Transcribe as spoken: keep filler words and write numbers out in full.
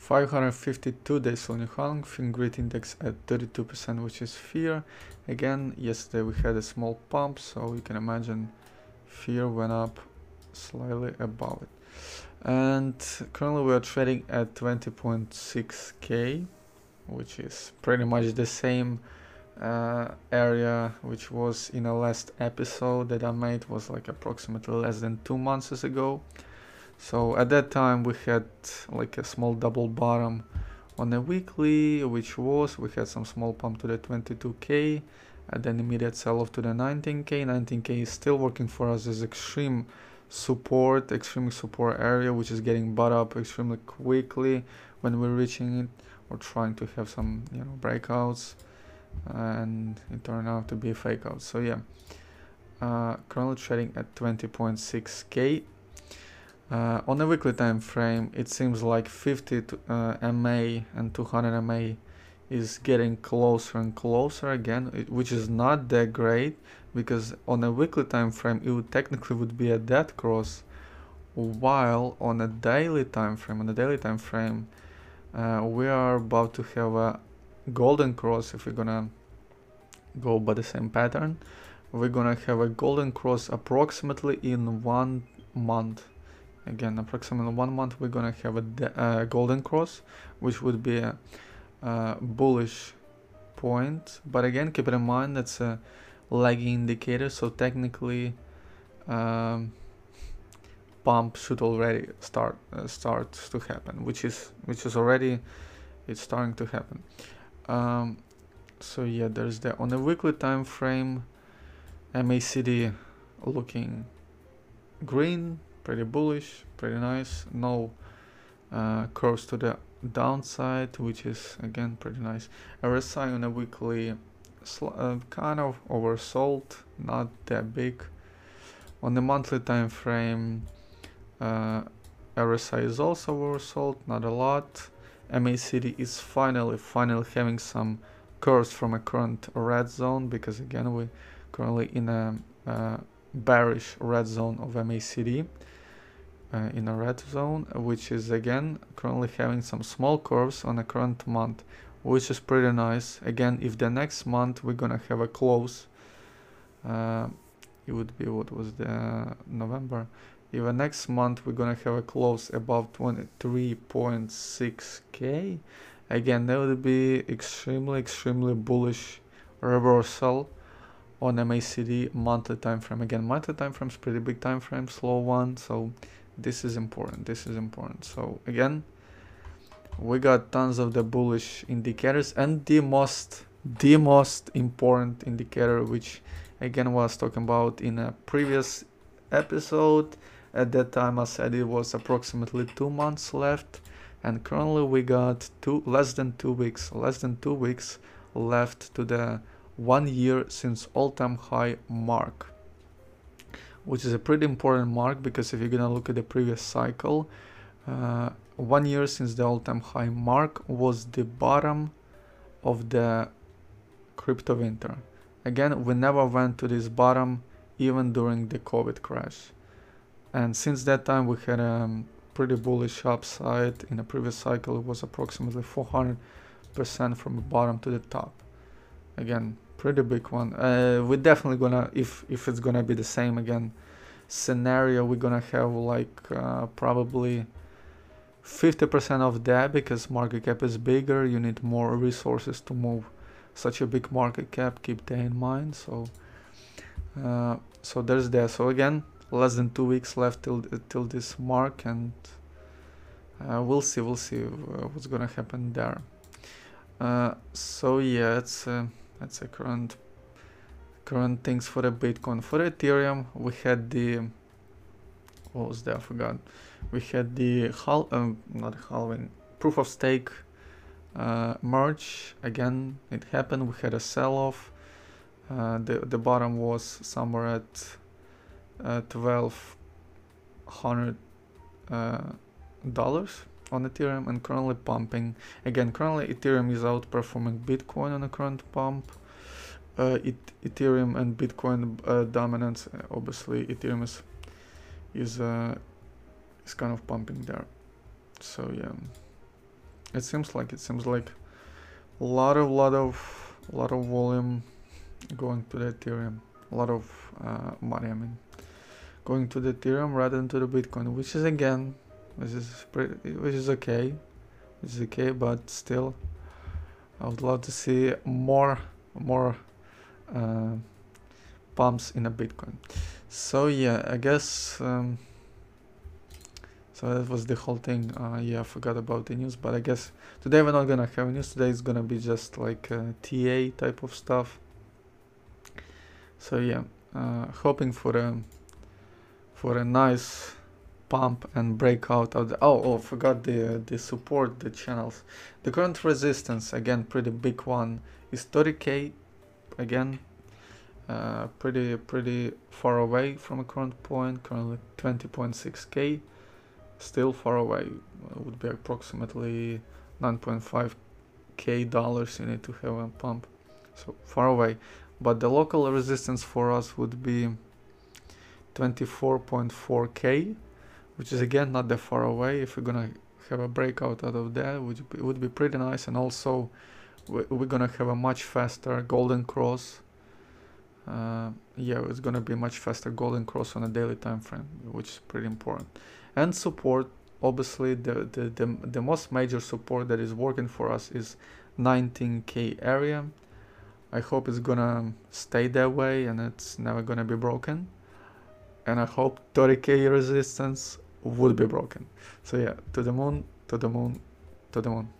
five hundred fifty-two days Sol New Hang, Fingrid index at thirty-two percent, which is fear. Again, yesterday we had a small pump, so you can imagine fear went up slightly above it. And currently we are trading at twenty point six K, which is pretty much the same uh, area which was in the last episode that I made, was like approximately less than two months ago. So at that time we had like a small double bottom on a weekly, which was, we had some small pump to the twenty-two K and then immediate sell off to the nineteen K. nineteen K is still working for us as extreme support, extreme support area, which is getting bought up extremely quickly when we're reaching it or trying to have some, you know, breakouts, and it turned out to be a fake out. So yeah, uh, currently trading at twenty point six K. Uh, on a weekly time frame, it seems like fifty to, uh, M A and two hundred M A is getting closer and closer again, it, which is not that great, because on a weekly time frame it would technically would be a dead cross, while on a daily time frame, on a daily time frame, uh, we are about to have a golden cross. If we're gonna go by the same pattern, we're gonna have a golden cross approximately in one month. Again, approximately one month we're gonna have a uh, golden cross, which would be a uh, bullish point. But again, keep in mind that's a lagging indicator, so technically um, pump should already start uh, start to happen, which is which is already it's starting to happen. Um, so yeah, there's that. On a weekly time frame, M A C D looking green, pretty bullish, pretty nice. No uh, curves to the downside, which is again pretty nice. R S I on a weekly uh, kind of oversold, not that big. On the monthly time frame, uh, R S I is also oversold, not a lot. M A C D is finally finally having some curves from a current red zone, because again we currently in a uh, bearish red zone of M A C D. Uh, in a red zone, which is again currently having some small curves on a current month, which is pretty nice. Again, if the next month we're gonna have a close, uh, it would be, what was the November, if the next month we're gonna have a close above twenty-three point six K, again that would be extremely extremely bullish reversal on M A C D monthly time frame. Again, monthly time frame is pretty big time frame, slow one, so this is important, this is important. So again, we got tons of the bullish indicators, and the most the most important indicator, which again was talking about in a previous episode. At that time I said it was approximately two months left, and currently we got two less than two weeks less than two weeks left to the one year since all-time high mark, which is a pretty important mark, because if you're gonna look at the previous cycle, uh, one year since the all-time high mark was the bottom of the crypto winter. Again, we never went to this bottom even during the COVID crash, and since that time we had a um, pretty bullish upside. In the previous cycle it was approximately four hundred percent from the bottom to the top. Again, pretty big one. Uh, we're definitely gonna, if if it's gonna be the same again scenario, we're gonna have like uh, probably fifty percent of that, because market cap is bigger. You need more resources to move such a big market cap. Keep that in mind. So uh, so there's that. So again, less than two weeks left till till this mark, and uh, we'll see we'll see uh, what's gonna happen there. Uh, so yeah, it's uh, that's a current current things for the Bitcoin. For the Ethereum, we had the, what was that? I forgot. We had the hal um, not halving, proof of stake uh, merge. Again, it happened. We had a sell-off. Uh, the the bottom was somewhere at uh, twelve hundred uh, dollars on Ethereum, and currently pumping. Again, currently Ethereum is outperforming Bitcoin on a current pump. Uh, it, Ethereum and Bitcoin uh, dominance. Uh, obviously, Ethereum is is uh, is kind of pumping there. So yeah, It seems like it seems like a lot of lot of lot of volume going to the Ethereum, a lot of uh, money. I mean, going to the Ethereum rather than to the Bitcoin, which is again, which is pretty, which is okay, which is okay, but still, I would love to see more more uh, pumps in a Bitcoin. So yeah, I guess. Um, So that was the whole thing. Uh, yeah, I forgot about the news, but I guess today we're not gonna have news. Today is gonna be just like uh, T A type of stuff. So yeah, uh, hoping for a for a nice pump and breakout of the. Oh, oh, forgot the uh, the support, the channels. The current resistance, again, pretty big one, is thirty K. Again, uh, pretty pretty far away from a current point. Currently twenty point six K. Still far away. It would be approximately nine point five K dollars you need to have a pump, so far away. But the local resistance for us would be twenty-four point four K, which is again not that far away. If we're gonna have a breakout out of that, which it would be pretty nice. And also we're gonna have a much faster golden cross. Uh, yeah, it's gonna be much faster golden cross on a daily time frame, which is pretty important. And support, obviously the, the, the, the most major support that is working for us is nineteen K area. I hope it's gonna stay that way and it's never gonna be broken. And I hope thirty K resistance would be broken. So yeah, to the moon, to the moon, to the moon.